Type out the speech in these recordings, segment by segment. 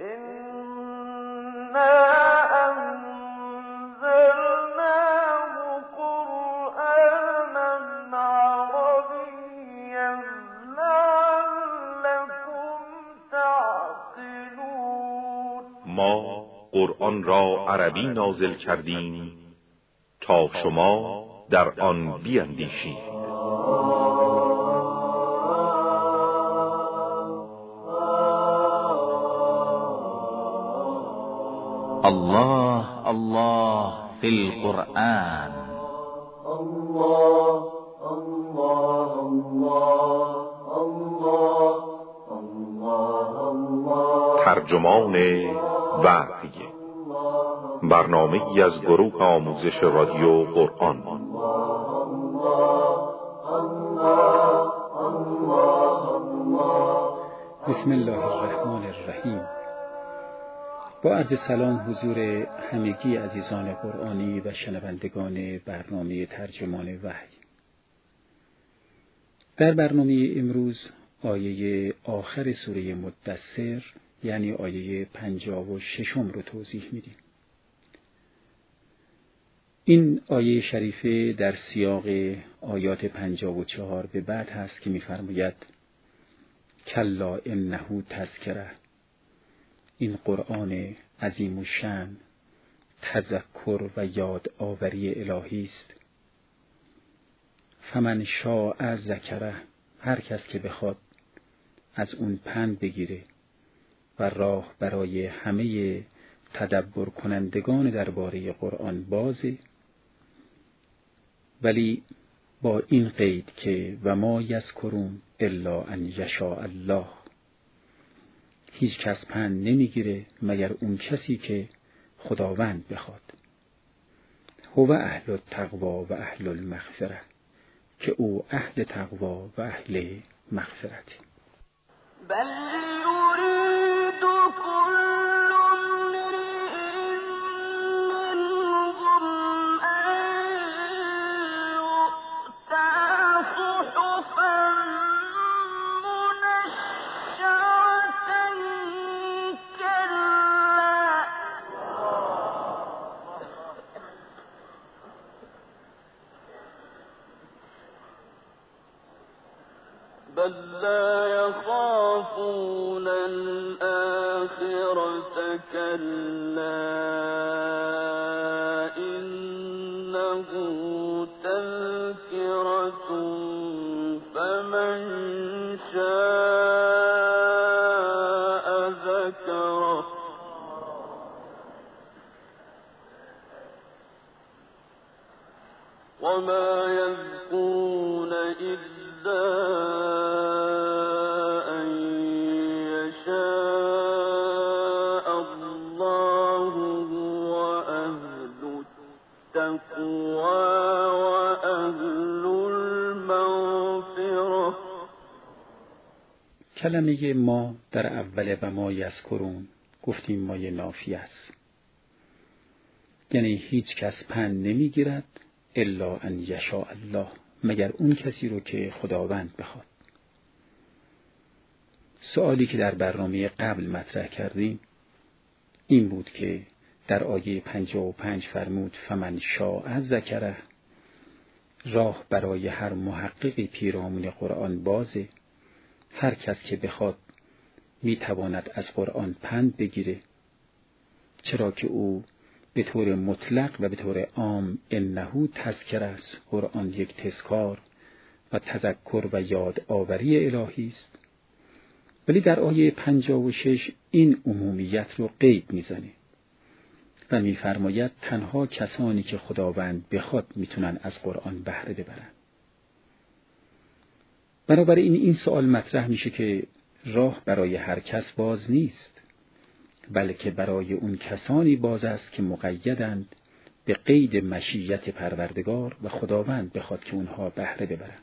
ما قرآن را عربی نازل کردیم تا شما در آن بیندیشید. الله الله فی القرآن. الله الله الله الله الله. ترجمان وحی، برنامه‌ای از گروه آموزش رادیو قرآن. بسم الله الرحمن الرحیم. با عرض سلام حضور همگی عزیزان قرآنی و شنوندگان برنامه ترجمان وحی. در برنامه امروز آیه آخر سوره مدثر یعنی آیه 56 رو توضیح میدیم. این آیه شریفه در سیاق آیات 54 به بعد هست که می‌فرماید کلا انه تذکره، این قرآن عظیم الشأن تذکر و یاد آوری الهی است. فمن شاء ذکره، هر کس که بخواد از اون پند بگیره و راه برای همه تدبر کنندگان درباره قرآن بازه، ولی با این قید که و ما یذکرون الا ان یشاء الله، هیچ کس پند نمیگیره مگر اون کسی که خداوند بخواد. هو اهل التقوا و اهل المغفره، که او اهل تقوا و اهل مغفرته. بل یرید کل امرئ منهم ان یؤتی صحفا منشرة کلا بل لا يخافون الآخرة كلا إنه تذكرة فمن شاء ذكره وما يذكرون إلا أن يشاء الله هو أهل التقوى وأهل المغفرة. کلمه ما در اول و ما یذکرون گفتیم مایه نافی است، یعنی هیچ کس پند نمیگیرد الا ان یشاء الله، مگر اون کسی رو که خداوند بخواد. سوالی که در برنامه قبل مطرح کردیم این بود که در آیه 55 فرمود فمن شاء ذکره، راه برای هر محققی پیرامون قرآن بازه، هر کس که بخواد میتواند از قرآن پند بگیره، چرا که او به طور مطلق و به طور عام انه تذکر است. قرآن یک تذکار و تذکر و یاد آوری الهی است، ولی در آیه 56 این عمومیت رو قید میزنه و میفرماید تنها کسانی که خداوند بخواد میتونن از قرآن بهره ببرن. بنابراین این سوال مطرح میشه که راه برای هر کس باز نیست، بلکه برای اون کسانی باز است که مقیدند به قید مشیت پروردگار و خداوند بخواد که اونها بهره ببرن.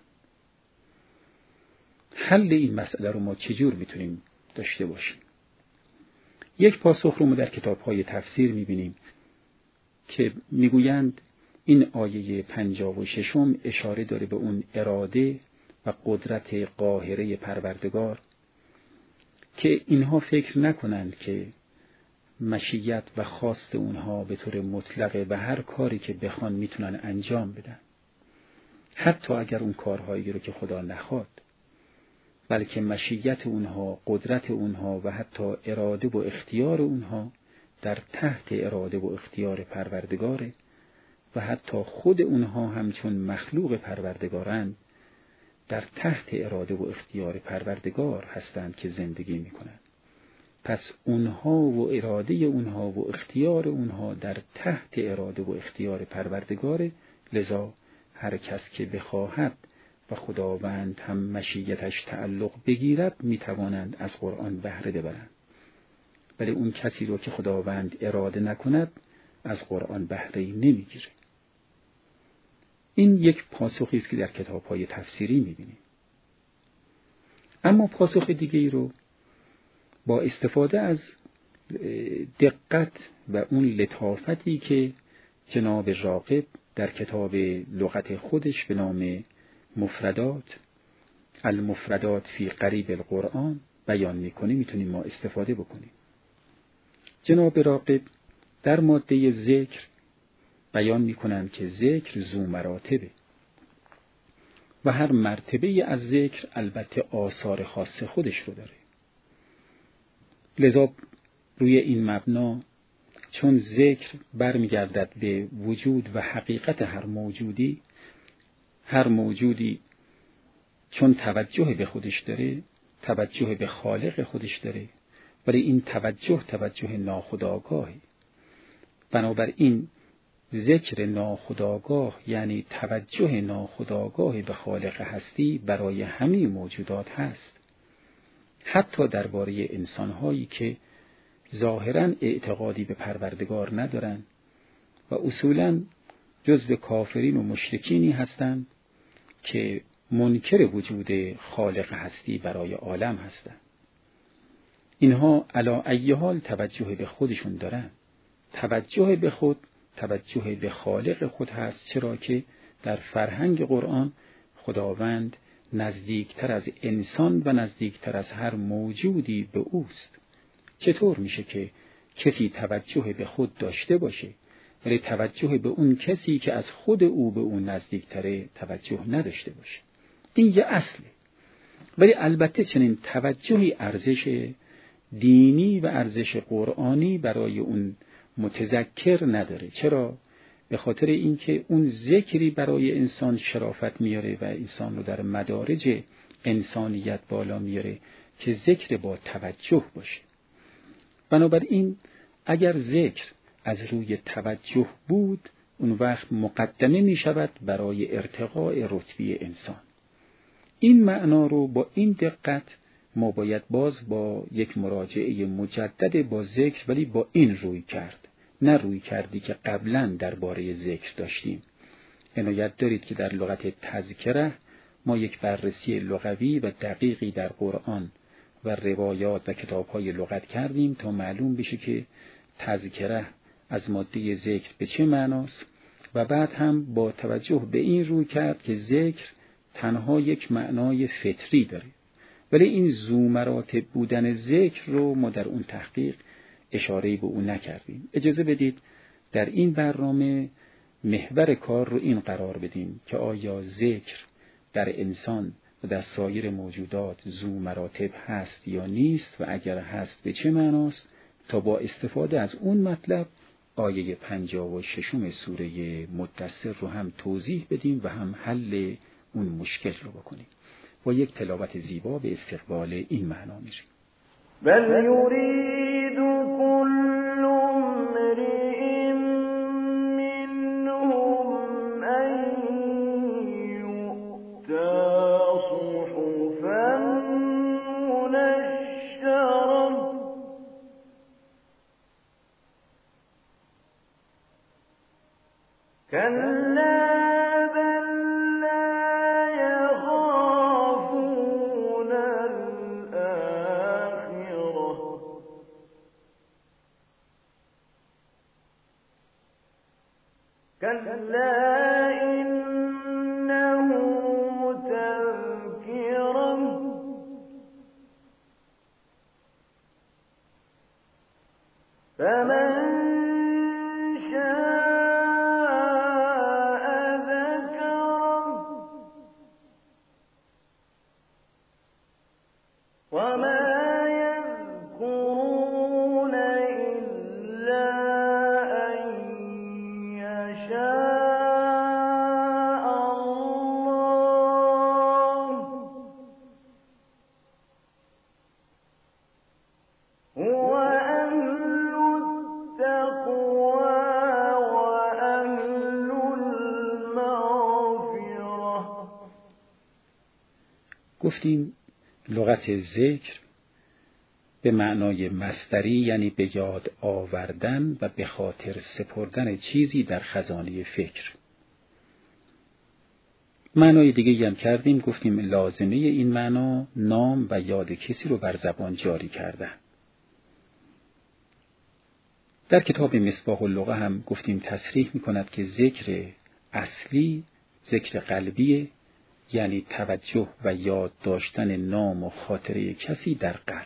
حل این مسئله رو ما چجور میتونیم داشته باشیم؟ یک پاسخ رو ما در کتاب‌های تفسیر میبینیم که میگویند این آیه 56 اشاره داره به اون اراده و قدرت قاهره پروردگار که اینها فکر نکنند که مشیت و خواست اونها به طور مطلقه و هر کاری که بخوان میتونن انجام بدن، حتی اگر اون کارهایی رو که خدا نخواد، بلکه مشیت اونها، قدرت اونها و حتی اراده و اختیار اونها در تحت اراده و اختیار پروردگاره و حتی خود اونها هم چون مخلوق پروردگارند در تحت اراده و اختیار پروردگار هستند که زندگی میکنند. پس اونها و اراده اونها و اختیار اونها در تحت اراده و اختیار پروردگاره، لذا هر کس که بخواهد و خداوند هم مشیتش تعلق بگیرد میتوانند از قرآن بهره ببرند، ولی اون کسی رو که خداوند اراده نکند از قرآن بهره‌ای نمیگیره. این یک پاسخی است که در کتاب‌های تفسیری می‌بینیم. اما پاسخ دیگه‌ای رو با استفاده از دقت و اون لطافتی که جناب راغب در کتاب لغت خودش به نام المفردات فی قریب القرآن بیان می‌کنه میتونیم ما استفاده بکنیم. جناب راغب در ماده ذکر بیان می‌کنند که ذکر ذو مراتبه و هر مرتبه از ذکر البته آثار خاص خودش رو داره. لذا روی این مبنا چون ذکر برمیگردد به وجود و حقیقت هر موجودی چون توجه به خودش داره، توجه به خالق خودش داره، ولی این توجه ناخودآگاهه. بنابراین ذکر ناخودآگاه یعنی توجه ناخودآگاه به خالق هستی برای همه موجودات هست، حتی درباره انسان‌هایی که ظاهراً اعتقادی به پروردگار ندارند و اصولاً جزو کافرین و مشرکینی هستند که منکر وجود خالق هستی برای عالم هستند. اینها علی ای حال توجه به خودشون دارن. توجه به خود توجه به خالق خود هست، چرا که در فرهنگ قرآن خداوند نزدیکتر از انسان و نزدیکتر از هر موجودی به اوست. چطور میشه که کسی توجه به خود داشته باشه ولی توجه به اون کسی که از خود او به اون نزدیکتره توجه نداشته باشه؟ این یه اصله. ولی البته چنین توجهی ارزش دینی و ارزش قرآنی برای اون متذکر نداره. چرا؟ به خاطر اینکه اون ذکری برای انسان شرافت میاره و انسان رو در مدارج انسانیت بالا میاره که ذکر با توجه باشه. بنابراین اگر ذکر از روی توجه بود، اون وقت مقدمه می شود برای ارتقاء رتبه انسان. این معنا رو با این دقت ما باید باز با یک مراجعه مجدد با ذکر، ولی با این روی کرد، نه روی کردی که قبلا درباره ذکر داشتیم. عنایت دارید که در لغت تذکره ما یک بررسی لغوی و دقیقی در قرآن و روایات و کتاب‌های لغت کردیم تا معلوم بشه که تذکره از ماده ذکر به چه معناست و بعد هم با توجه به این روی کرد که ذکر تنها یک معنای فطری داره، ولی این ذو مراتب بودن ذکر رو ما در اون تحقیق اشاره‌ای به اون نکردیم. اجازه بدید در این برنامه محور کار رو این قرار بدیم که آیا ذکر در انسان و در سایر موجودات ذو مراتب هست یا نیست و اگر هست به چه معناست، تا با استفاده از اون مطلب آیه 56 سوره مدثر رو هم توضیح بدیم و هم حل اون مشکل رو بکنیم. با یک تلاوت زیبا به استقبال این معنا میریم. بل یرید کل امرئ منهم ان یؤتا صحفا منشرة کلا كلا إنه تذكرة فمن شاء ذكره وما يذكرون إلا أن يشاء الله هو أهل التقوى وأهل المغفرة. گفتیم لغت ذکر به معنای مصدری، یعنی به یاد آوردن و به خاطر سپردن چیزی در خزانه فکر. معنای دیگه هم کردیم، گفتیم لازمه این معنا نام و یاد کسی رو بر زبان جاری کردن. در کتاب مصباح اللغه هم گفتیم تصریح می‌کند که ذکر اصلی ذکر قلبیه، یعنی توجه و یاد داشتن نام و خاطره کسی در قلب.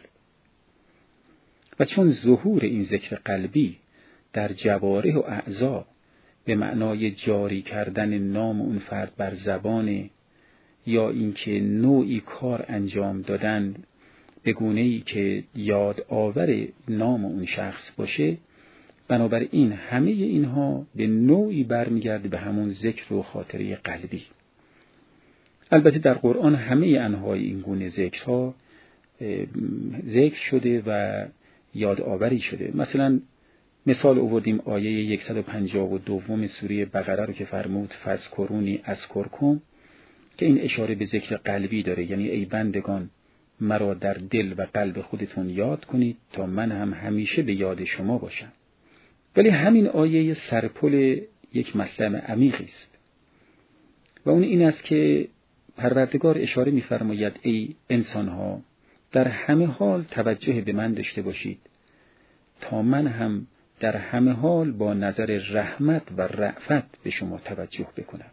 و چون ظهور این ذکر قلبی در جوارح و اعضا به معنای جاری کردن نام اون فرد بر زبان، یا اینکه نوعی کار انجام دادن به گونه‌ای که یاد آور نام اون شخص باشه، بنابراین همه اینها به نوعی برمیگرده به همون ذکر و خاطره قلبی. البته در قرآن همه انواع این گونه ذکرها ذکر شده و یاد آوری شده. مثلا مثال آوردیم آیه 152 سوره بقره رو که فرمود فذکرونی اذکرکم، که این اشاره به ذکر قلبی داره، یعنی ای بندگان مرا در دل و قلب خودتون یاد کنید تا من هم همیشه به یاد شما باشم. ولی همین آیه سرپل یک مطلب عمیقی است و اون این است که پروردگار اشاره می‌فرماید ای انسان‌ها در همه حال توجه به من داشته باشید تا من هم در همه حال با نظر رحمت و رأفت به شما توجه بکنم.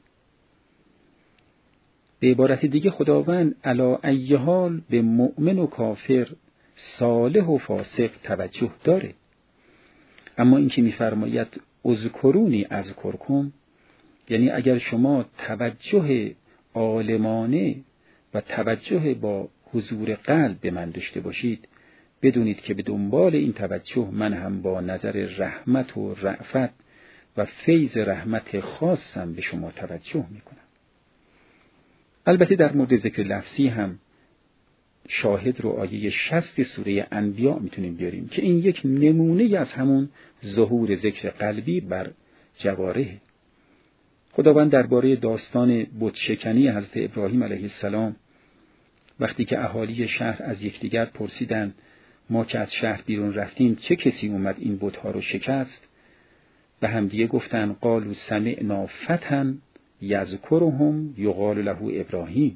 به عبارت دیگه خداوند علی ای حال به مؤمن و کافر، صالح و فاسق توجه داره، اما این که می‌فرماید اذکرونی اذکرکم، یعنی اگر شما توجه عالمانه و توجه با حضور قلب به من داشته باشید، بدونید که به دنبال این توجه من هم با نظر رحمت و رأفت و فیض رحمت خاصم به شما توجه میکنم. البته در مورد ذکر لفظی هم شاهد رو آیه 60 سوره انبیاء میتونیم بیاریم که این یک نمونه از همون ظهور ذکر قلبی بر جوارح. خداوند درباره داستان بت شکنی حضرت ابراهیم علیه السلام، وقتی که اهالی شهر از یکدیگر پرسیدند ما که از شهر بیرون رفتیم چه کسی اومد این بت‌ها رو شکست، و همدیگه گفتن قالوا سمعنا فتى یذکرهم یقال له ابراهیم،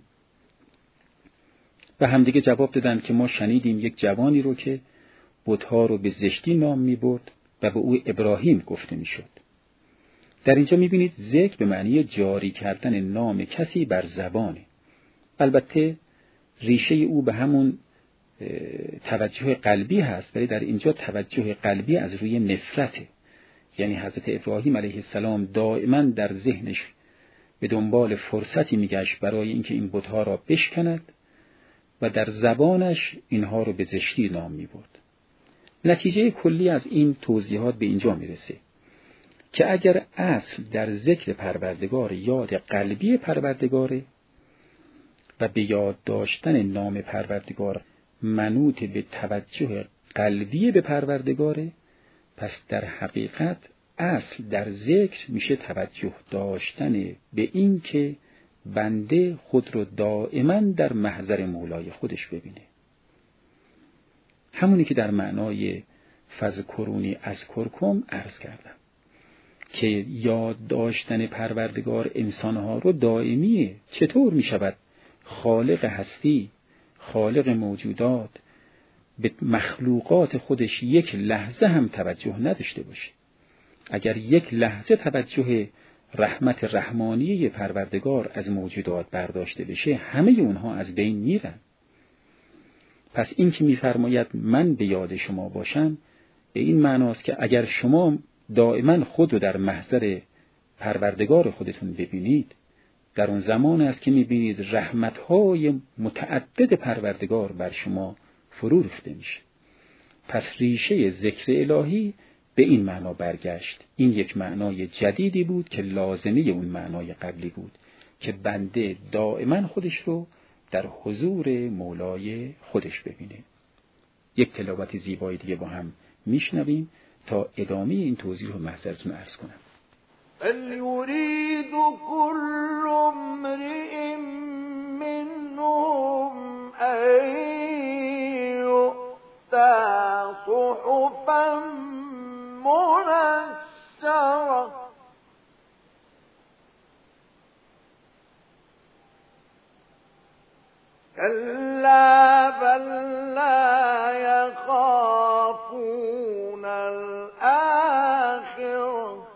و همدیگه جواب دادند که ما شنیدیم یک جوانی رو که بت‌ها رو به زشتی نام می‌برد و به او ابراهیم گفته می‌شد. در اینجا می‌بینید ذکر به معنی جاری کردن نام کسی بر زبانه. البته ریشه او به همون توجه قلبی هست، ولی در اینجا توجه قلبی از روی نفرته. یعنی حضرت ابراهیم علیه السلام دائما در ذهنش به دنبال فرصتی میگشت برای اینکه این بت‌ها را بشکند و در زبانش اینها رو به زشتی نام می‌برد. نتیجه کلی از این توضیحات به اینجا میرسه که اگر اصل در ذکر پروردگار یاد قلبی پروردگاره و به یاد داشتن نام پروردگار منوط به توجه قلبی به پروردگاره، پس در حقیقت اصل در ذکر میشه توجه داشتن به این که بنده خود رو دائما در محضر مولای خودش ببینه. همونی که در معنای فذکرونی اذکرکم عرض کردم که یاد داشتن پروردگار انسانها رو دائمیه. چطور می شود خالق هستی، خالق موجودات به مخلوقات خودش یک لحظه هم توجه نداشته باشه؟ اگر یک لحظه توجه رحمت رحمانیه پروردگار از موجودات برداشته بشه، همه اونها از بین میرن. پس این که میفرماید من به یاد شما باشم، به این معناست که اگر شما دائما خود رو در محضر پروردگار خودتون ببینید، در اون زمان است که میبینید رحمت‌های متعدد پروردگار بر شما فرو ریخته میشه. پس ریشه ذکر الهی به این معنا برگشت. این یک معنای جدیدی بود که لازمه اون معنای قبلی بود که بنده دائما خودش رو در حضور مولای خودش ببینه. یک تلاوت زیبای دیگه با هم میشنویم تا ادامه این توضیح رو محضرتون عرض کنم. يريد كل امرئ منهم أن يؤتى صحفا منشرة كلا بل لا يخافون الآخرة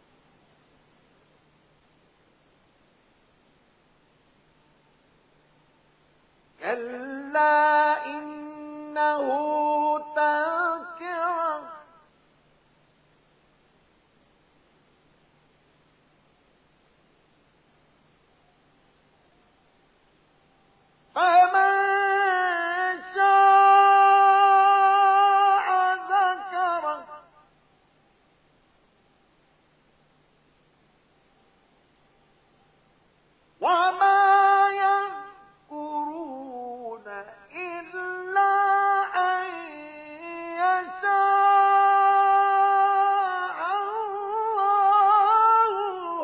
كلا إنه تذكرة فمن شاء ذكره وما يذكرون إلا أن يشاء الله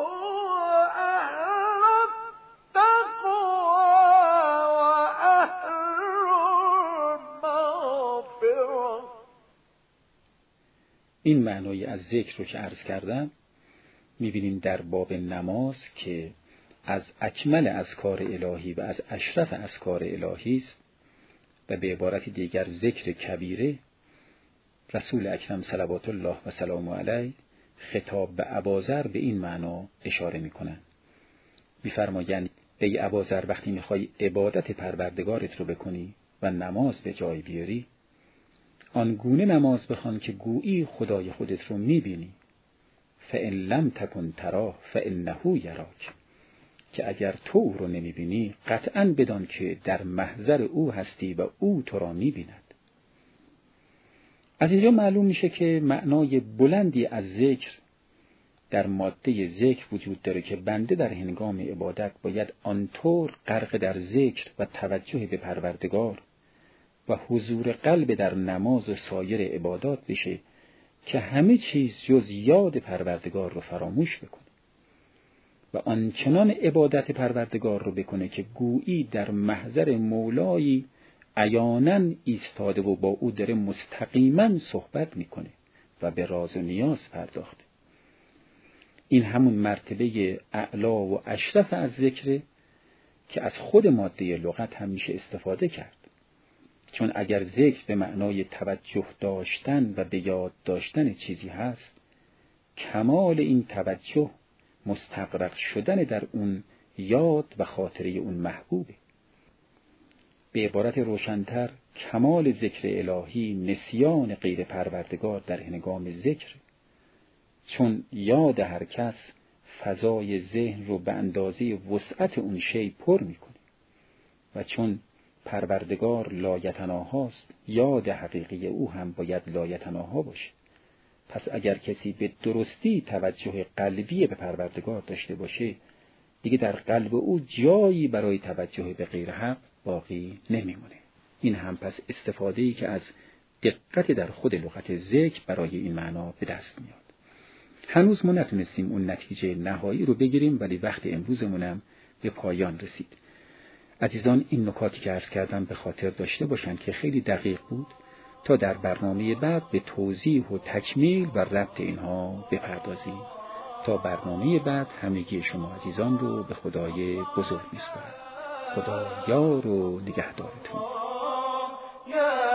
أهل التقوى وأهل المغفرة. این معنای از ذکر رو که عرض کردم میبینیم در باب نماز که از اکمل اذکار الهی و از اشرف اذکار الهی است و به عبارت دیگر ذکر کبیره. رسول اکرم صلوات الله و سلام علیه خطاب به ابوذر به این معنا اشاره میکنند. میفرمایند ای ابوذر وقتی میخوای عبادت پروردگارت رو بکنی و نماز به جای بیاری، آنگونه نماز بخوان که گویی خدای خودت رو میبینی. فإن لم تکن تراه فإنه یراک، که اگر تو او رو نمیبینی قطعاً بدان که در محضر او هستی و او تو را میبیند. از اینجا معلوم میشه که معنای بلندی از ذکر در ماده ذکر وجود داره که بنده در هنگام عبادت باید آنطور غرق در ذکر و توجه به پروردگار و حضور قلب در نماز و سایر عبادات بشه که همه چیز جز یاد پروردگار رو فراموش بکنه و آنچنان عبادت پروردگار رو بکنه که گویی در محضر مولایی عیاناً ایستاده و با او داره مستقیما صحبت میکنه و به راز و نیاز پرداخته. این همون مرتبه اعلا و اشرف از ذکره که از خود ماده لغت هم میشه استفاده کرد. چون اگر ذکر به معنای توجه داشتن و به یاد داشتن چیزی هست، کمال این توجه مستغرق شدن در اون یاد و خاطره اون محبوبه. به عبارت روشن‌تر، کمال ذکر الهی نسیان غیر پروردگار در هنگام ذکر، چون یاد هر کس فضای ذهن رو به اندازه وسعت اون شی پر میکنه و چون پروردگار لایتناهاست، یاد حقیقی او هم باید لایتناها باشه. پس اگر کسی به درستی توجه قلبی به پروردگار داشته باشه، دیگه در قلب او جایی برای توجه به غیر حق باقی نمیمونه. این هم پس استفاده‌ای که از دقت در خود لغت ذکر برای این معنا به دست میاد. هنوز ما نتونستیم اون نتیجه نهایی رو بگیریم، ولی وقت امروزمونم به پایان رسید. عزیزان، این نکاتی که عرض کردم به خاطر داشته باشن که خیلی دقیق بود تا در برنامه بعد به توضیح و تکمیل و ربط اینها بپردازیم. تا برنامه بعد همگی شما عزیزان رو به خدای بزرگ میسپارم. خدا یار و نگهدارتون.